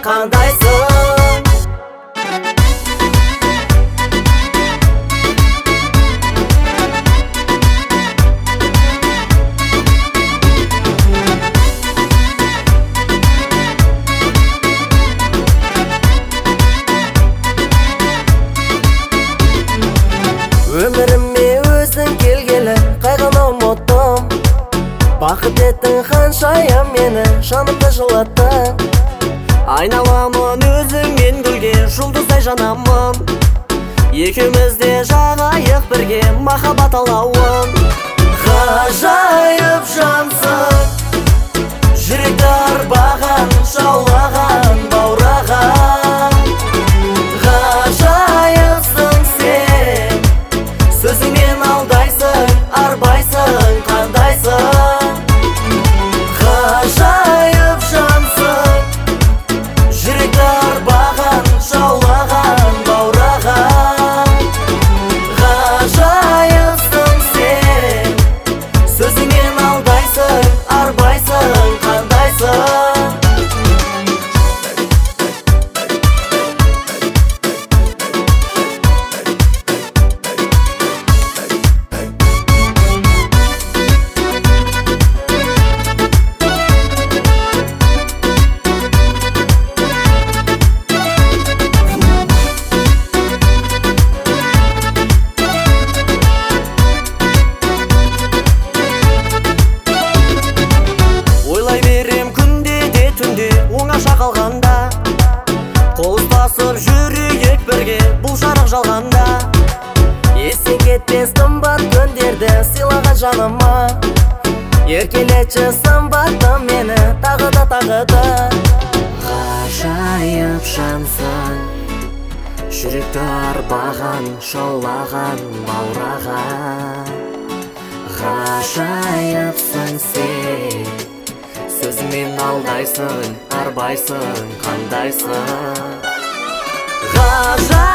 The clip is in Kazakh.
қандайсың? Өміріме өзің келгелі қайғыны ұмыттым. Бақыт еттің ханшайым мені, жанымды жылаттың. Айналамын өзіңмен гүлге, жұлдыздай жанамын. Екеумізде жағайық бірге, махаббат алауын. Ғажайып жансың, жүректі арбаған, жаулаған, баураған. Ғажайыпсың сен, сөзіңмен алдайсың, арбайсың, қандайсың? Ғажайып жансың, жүректі арбаған, жаулаған, баураған. Ғажайыпсың сен, сөзіңмен алдайсың, арбайсың, қандайсың? Оңаша қалғанда, қол ұстасып жүрейік бірге, бұл жарық жалғанда. Естен кетпес қымбат күндерді сыйлаған жаныма. Еркелетші сымбаттым мені тағы да. Ғажайып жансың, жүректі арбаған, жаулаған, баураған. Ғажайыпсың сен, сөзіңмен алдайсың, арбайсың, қандайсың?